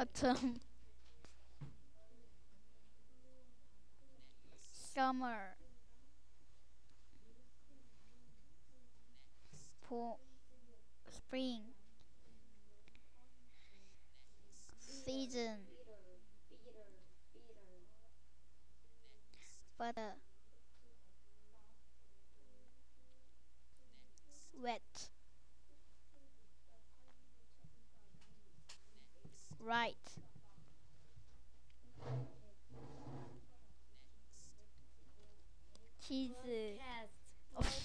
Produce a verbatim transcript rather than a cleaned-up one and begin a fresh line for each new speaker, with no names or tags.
Autumn. Summer. Fall. Spring. Season. Butter. Wet. Right. Cheese.
Podcast.
Oh,